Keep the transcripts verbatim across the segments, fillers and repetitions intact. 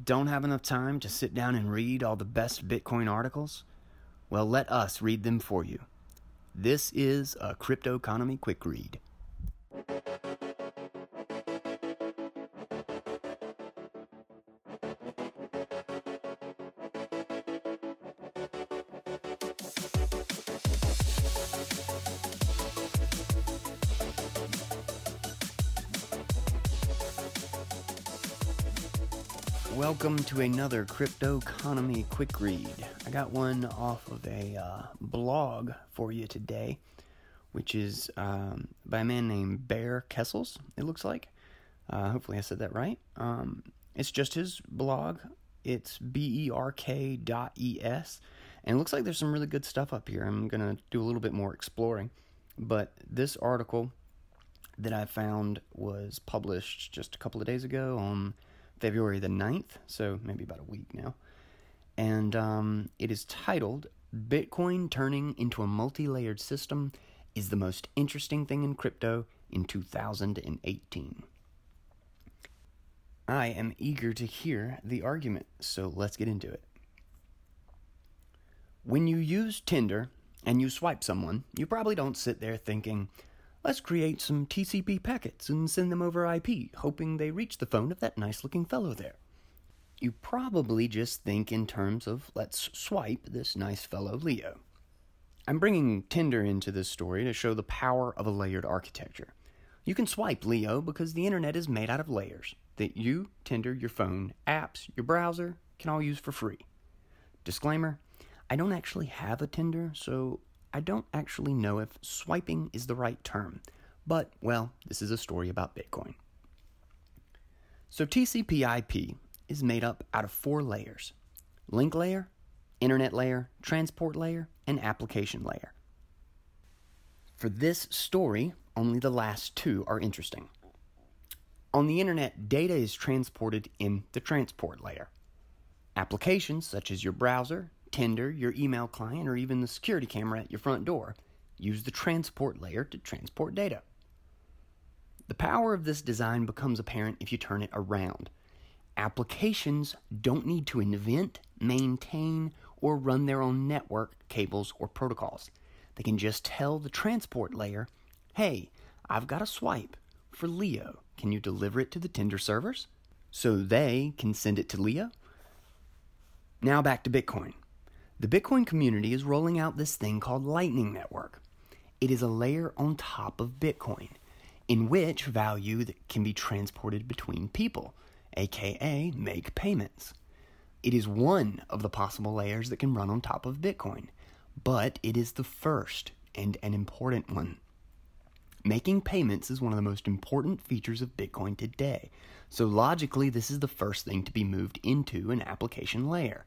Don't have enough time to sit down and read all the best Bitcoin articles? Well, let us read them for you. This is a Crypto Economy Quick Read. Welcome to another Crypto Economy Quick Read. I got one off of a uh, blog for you today, which is um, by a man named Bear Kessels, it looks like. Uh, hopefully I said that right. Um, it's just his blog. It's B E R K dot E S, and it looks like there's some really good stuff up here. I'm going to do a little bit more exploring, but this article that I found was published just a couple of days ago on February the ninth, so maybe about a week now. And um, it is titled, Bitcoin Turning into a Multi-Layered System is the Most Interesting Thing in Crypto in two thousand eighteen. I am eager to hear the argument, so let's get into it. When you use Tinder and you swipe someone, you probably don't sit there thinking, let's create some T C P packets and send them over I P, hoping they reach the phone of that nice-looking fellow there. You probably just think in terms of, let's swipe this nice fellow Leo. I'm bringing Tinder into this story to show the power of a layered architecture. You can swipe Leo because the internet is made out of layers that you, Tinder, your phone, apps, your browser can all use for free. Disclaimer, I don't actually have a Tinder, so I don't actually know if swiping is the right term, but, well, this is a story about Bitcoin. So T C P I P is made up out of four layers: link layer, internet layer, transport layer, and application layer. For this story, only the last two are interesting. On the internet, data is transported in the transport layer. Applications such as your browser, Tinder, your email client, or even the security camera at your front door use the transport layer to transport data. The power of this design becomes apparent if you turn it around. Applications don't need to invent, maintain, or run their own network, cables, or protocols. They can just tell the transport layer, hey, I've got a swipe for Leo. Can you deliver it to the Tinder servers? So they can send it to Leo. Now back to Bitcoin. The Bitcoin community is rolling out this thing called Lightning Network. It is a layer on top of Bitcoin, in which value that can be transported between people, aka make payments. It is one of the possible layers that can run on top of Bitcoin, but it is the first and an important one. Making payments is one of the most important features of Bitcoin today, so logically this is the first thing to be moved into an application layer.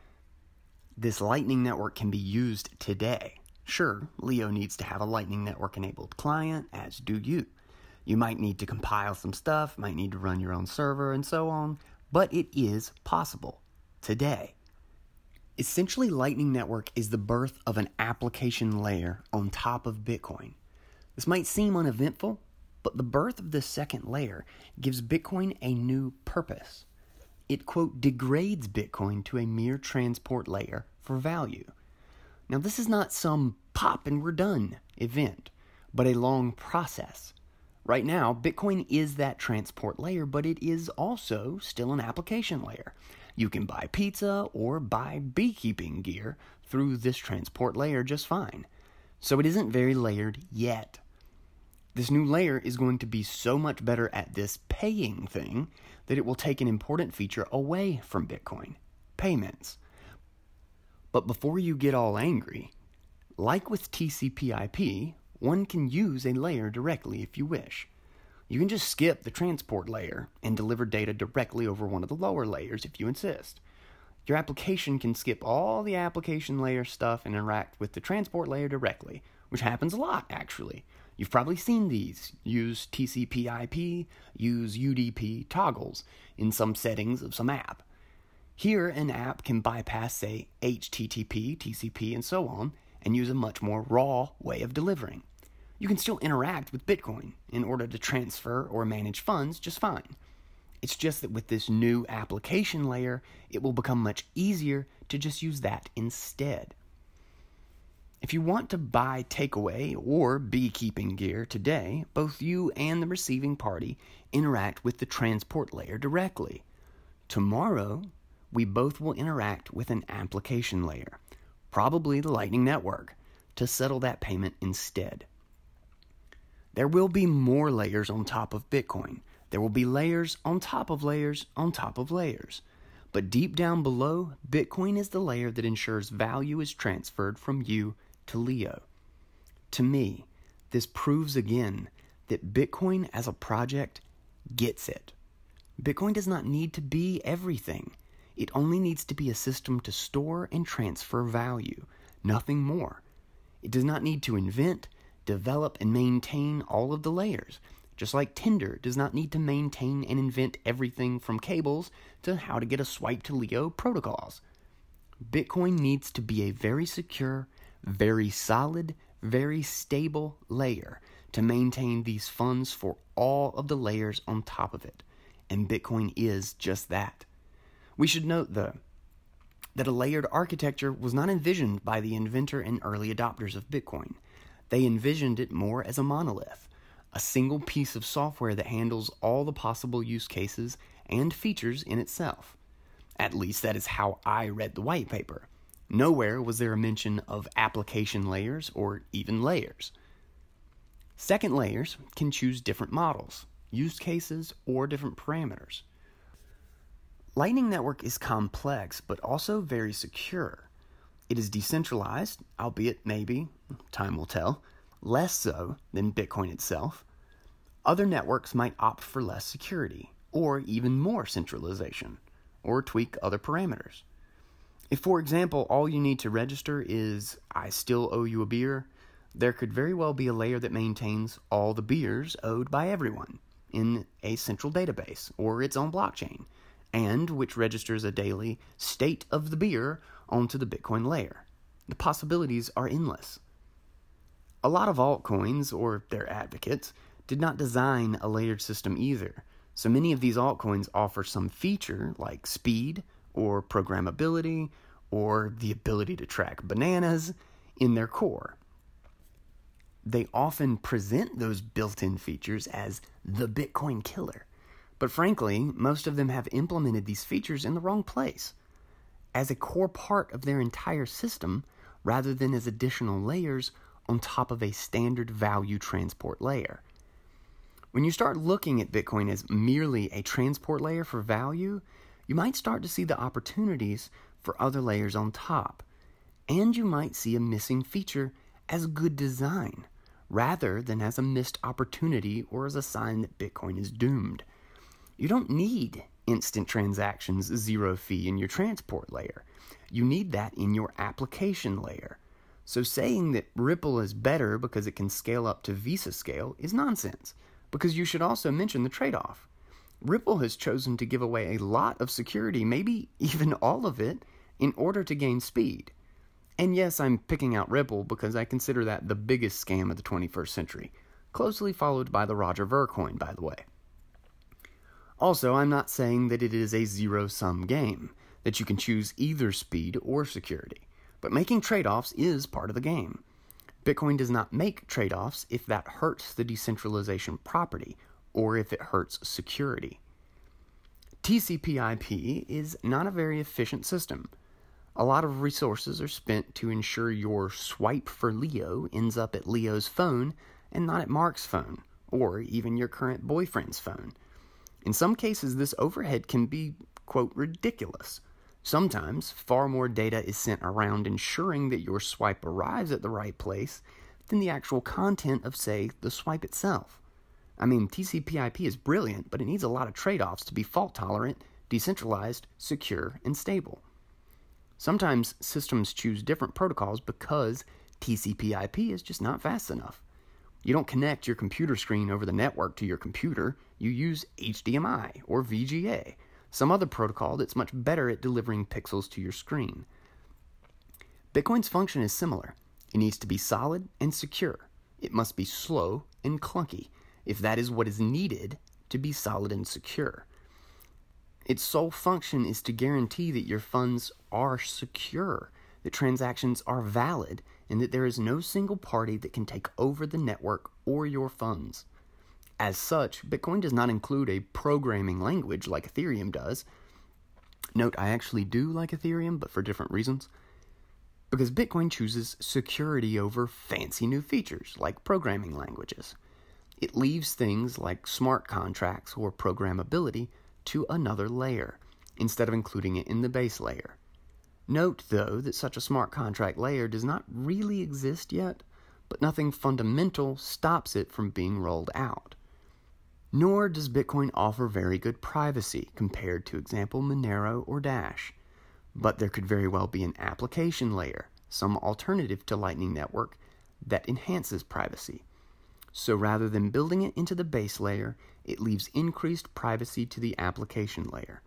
This Lightning Network can be used today. Sure, Leo needs to have a Lightning Network enabled client, as do you. You might need to compile some stuff, might need to run your own server, and so on, but it is possible today. Essentially, Lightning Network is the birth of an application layer on top of Bitcoin. This might seem uneventful, but the birth of this second layer gives Bitcoin a new purpose. It, quote, degrades Bitcoin to a mere transport layer for value. Now, this is not some pop and we're done event, but a long process. Right now, Bitcoin is that transport layer, but it is also still an application layer. You can buy pizza or buy beekeeping gear through this transport layer just fine. So it isn't very layered yet. This new layer is going to be so much better at this paying thing that it will take an important feature away from Bitcoin: payments. But before you get all angry, like with T C P I P, one can use a layer directly if you wish. You can just skip the transport layer and deliver data directly over one of the lower layers if you insist. Your application can skip all the application layer stuff and interact with the transport layer directly, which happens a lot actually. You've probably seen these. Use T C P I P, use U D P toggles in some settings of some app. Here, an app can bypass, say, H T T P, T C P, and so on, and use a much more raw way of delivering. You can still interact with Bitcoin in order to transfer or manage funds just fine. It's just that with this new application layer, it will become much easier to just use that instead. If you want to buy takeaway or beekeeping gear today, both you and the receiving party interact with the transport layer directly. Tomorrow, we both will interact with an application layer, probably the Lightning Network, to settle that payment instead. There will be more layers on top of Bitcoin. There will be layers on top of layers on top of layers. But deep down below, Bitcoin is the layer that ensures value is transferred from you to Leo. To me, this proves again that Bitcoin as a project gets it. Bitcoin does not need to be everything. It only needs to be a system to store and transfer value, nothing more. It does not need to invent, develop, and maintain all of the layers, just like Tinder does not need to maintain and invent everything from cables to how to get a swipe to Leo protocols. Bitcoin needs to be a very secure, very solid, very stable layer to maintain these funds for all of the layers on top of it. And Bitcoin is just that. We should note, though, that a layered architecture was not envisioned by the inventor and early adopters of Bitcoin. They envisioned it more as a monolith, a single piece of software that handles all the possible use cases and features in itself. At least that is how I read the white paper. Nowhere was there a mention of application layers or even layers. Second layers can choose different models, use cases, or different parameters. Lightning Network is complex, but also very secure. It is decentralized, albeit maybe, time will tell, less so than Bitcoin itself. Other networks might opt for less security, or even more centralization, or tweak other parameters. If, for example, all you need to register is, I still owe you a beer, there could very well be a layer that maintains all the beers owed by everyone in a central database or its own blockchain, and which registers a daily state of the beer onto the Bitcoin layer. The possibilities are endless. A lot of altcoins, or their advocates, did not design a layered system either, so many of these altcoins offer some feature like speed or programmability or the ability to track bananas in their core. They often present those built-in features as the Bitcoin killer. But frankly, most of them have implemented these features in the wrong place, as a core part of their entire system, rather than as additional layers on top of a standard value transport layer. When you start looking at Bitcoin as merely a transport layer for value, you might start to see the opportunities for other layers on top, and you might see a missing feature as good design, rather than as a missed opportunity or as a sign that Bitcoin is doomed. You don't need instant transactions, zero fee in your transport layer. You need that in your application layer. So saying that Ripple is better because it can scale up to Visa scale is nonsense, because you should also mention the trade-off. Ripple has chosen to give away a lot of security, maybe even all of it, in order to gain speed. And yes, I'm picking out Ripple because I consider that the biggest scam of the twenty-first century, closely followed by the Roger Ver coin, by the way. Also, I'm not saying that it is a zero-sum game, that you can choose either speed or security, but making trade-offs is part of the game. Bitcoin does not make trade-offs if that hurts the decentralization property or if it hurts security. T C P I P is not a very efficient system. A lot of resources are spent to ensure your swipe for Leo ends up at Leo's phone and not at Mark's phone, or even your current boyfriend's phone. In some cases, this overhead can be, quote, ridiculous. Sometimes, far more data is sent around ensuring that your swipe arrives at the right place than the actual content of, say, the swipe itself. I mean, T C P I P is brilliant, but it needs a lot of trade-offs to be fault-tolerant, decentralized, secure, and stable. Sometimes systems choose different protocols because T C P I P is just not fast enough. You don't connect your computer screen over the network to your computer. You use H D M I or V G A, some other protocol that's much better at delivering pixels to your screen. Bitcoin's function is similar. It needs to be solid and secure. It must be slow and clunky, if that is what is needed to be solid and secure. Its sole function is to guarantee that your funds are secure, that transactions are valid, and that there is no single party that can take over the network or your funds. As such, Bitcoin does not include a programming language like Ethereum does. Note, I actually do like Ethereum, but for different reasons. Because Bitcoin chooses security over fancy new features like programming languages. It leaves things like smart contracts or programmability to another layer, instead of including it in the base layer. Note, though, that such a smart contract layer does not really exist yet, but nothing fundamental stops it from being rolled out. Nor does Bitcoin offer very good privacy compared to, example, Monero or Dash. But there could very well be an application layer, some alternative to Lightning Network, that enhances privacy. So rather than building it into the base layer, it leaves increased privacy to the application layer.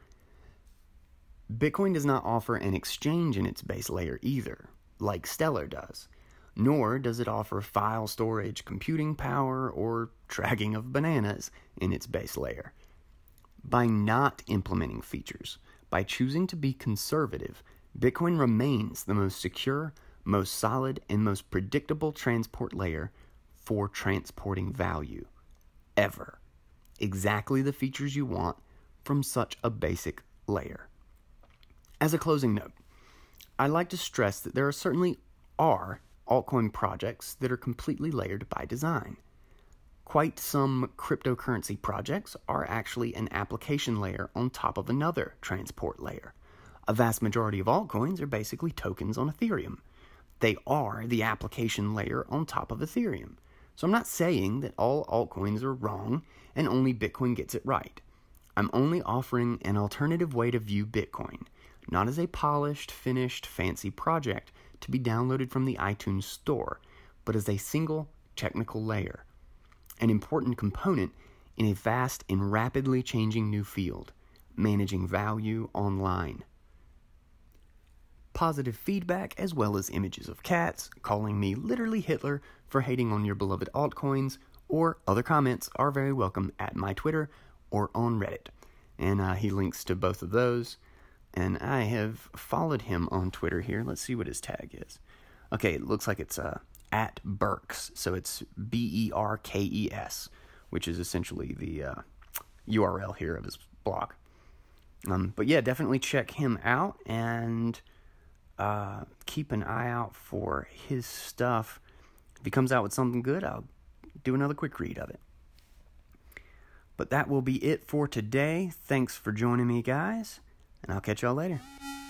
Bitcoin does not offer an exchange in its base layer either, like Stellar does. Nor does it offer file storage, computing power, or tracking of bananas in its base layer. By not implementing features, by choosing to be conservative, Bitcoin remains the most secure, most solid, and most predictable transport layer for transporting value, ever. Exactly the features you want from such a basic layer. As a closing note, I'd like to stress that there are certainly are altcoin projects that are completely layered by design. Quite some cryptocurrency projects are actually an application layer on top of another transport layer. A vast majority of altcoins are basically tokens on Ethereum. They are the application layer on top of Ethereum. So I'm not saying that all altcoins are wrong and only Bitcoin gets it right. I'm only offering an alternative way to view Bitcoin, not as a polished, finished, fancy project to be downloaded from the iTunes store, but as a single technical layer, an important component in a vast and rapidly changing new field, managing value online. Positive feedback as well as images of cats calling me literally Hitler for hating on your beloved altcoins, or other comments are very welcome at my Twitter or on Reddit. And uh, he links to both of those. And I have followed him on Twitter here. Let's see what his tag is. Okay, it looks like it's uh, at Berks. So it's B E R K E S, which is essentially the uh, U R L here of his blog. Um, but yeah, definitely check him out and uh, keep an eye out for his stuff. If he comes out with something good, I'll do another quick read of it. But that will be it for today. Thanks for joining me, guys. And I'll catch y'all later.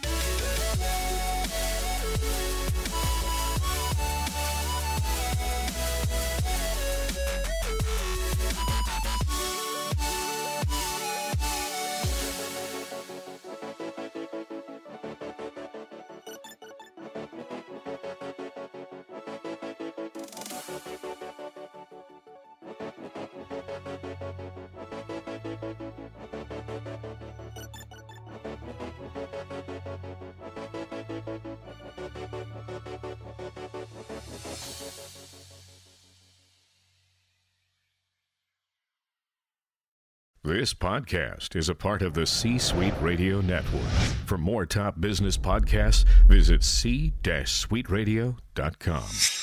This podcast is a part of the C-Suite Radio Network. For more top business podcasts, visit c suite radio dot com.